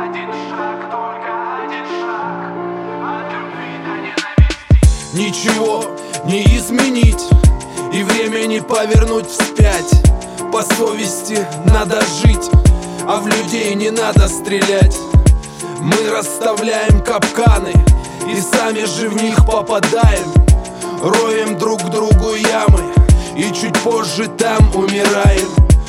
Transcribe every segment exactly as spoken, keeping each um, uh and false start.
Один шаг, только один шаг от любви до ненависти. Ничего не изменить и время не повернуть вспять. По совести надо жить, а в людей не надо стрелять. Мы расставляем капканы и сами же в них попадаем. Роем друг другу ямы и чуть позже там умираем.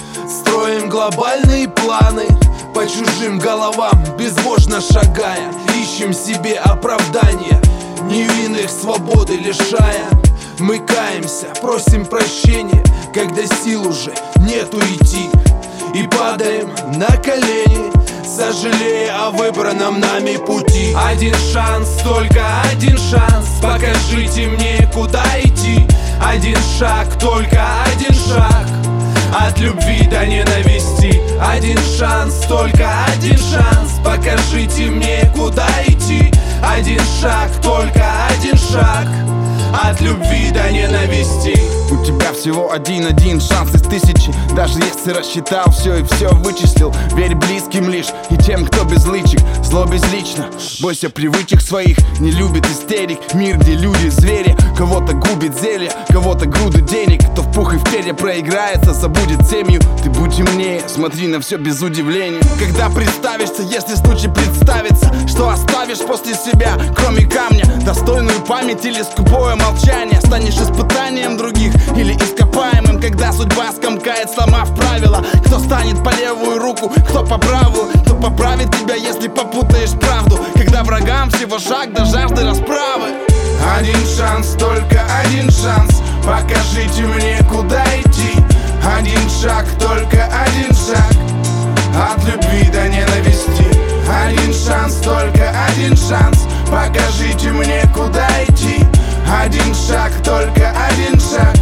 Строим глобальные планы по чужим головам, безбожно шагая. Ищем себе оправдания, невинных свободы лишая. Мы каемся, просим прощения, когда сил уже нету идти. И падаем на колени, сожалея о выбранном нами пути. Один шанс, только один шанс, покажите мне, куда идти. Один шаг, только один шаг от любви до ненависти. Один шанс, только один шанс, покажите мне, куда идти. Один шаг, только один шаг от любви до ненависти. У тебя всего один-один шанс из тысячи. Даже если рассчитал все и все вычислил, верь близким лишь и тем, кто без лычек. Зло безлично, бойся привычек своих. Не любит истерик, мир, где люди звери. Кого-то губит зелье, кого-то груды денег. Кто в пух и в перья проиграется, забудет семью. Ты будь умнее, смотри на все без удивления. Когда представишься, если случай представится, что оставишь после себя, кроме камня? Достойную память или скупое молчание? Станешь испытанием других или ископаемым, когда судьба скомкает, сломав правила. Кто станет по левую руку, кто по правую? Кто поправит тебя, если попутаешь правду? Когда врагам всего шаг до жажды расправы. Один шанс, только один шанс, покажите мне, куда идти. Один шаг, только один шаг от любви до ненависти. Один шанс, только один шанс, покажите мне, куда идти. Один шаг, только один шаг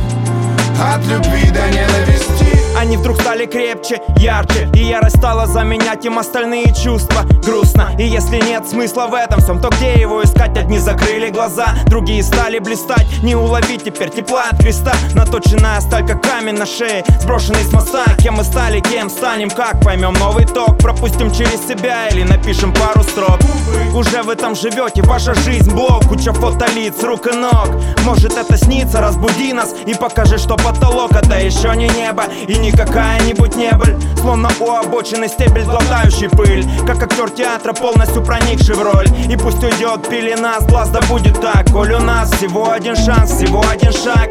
от любви до ненависти. Они вдруг стали крепче, ярче, и ярость стала заменять им остальные чувства. Грустно, и если нет смысла в этом всем, то где его искать? Одни закрыли глаза, другие стали блистать. Не уловить теперь тепла от креста. Наточенная сталь, как камень на шее, сброшенный с моста. Кем мы стали, кем станем, как поймем новый ток? Пропустим через себя или напишем пару строк? Уже в этом живете, ваша жизнь блок. Куча фото лиц, рук и ног. Может это снится, разбуди нас и покажи, что потолок это еще не небо и не какая-нибудь небыль. Словно у обочины стебель, глотающий пыль, как актер театра, полностью проникший в роль. И пусть уйдет пелена с глаз, да будет так. Коль у нас всего один шанс, всего один шаг.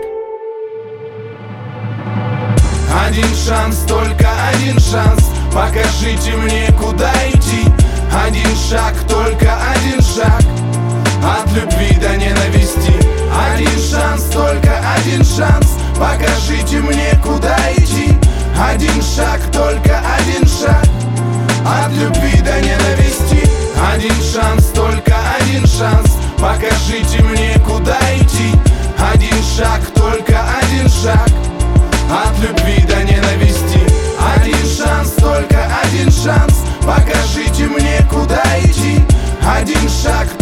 Один шанс, только один шанс, покажите мне, куда идти. Один шаг, только один шаг от любви до ненависти. Один шанс, только один шанс, покажите мне, куда идти. Один шаг, только один шаг от любви до ненависти. Один шанс, только один шанс, покажите мне, куда идти. Один шаг, только один шаг от любви до ненависти. Один шанс, только один шанс, покажите мне, куда идти. Один шаг,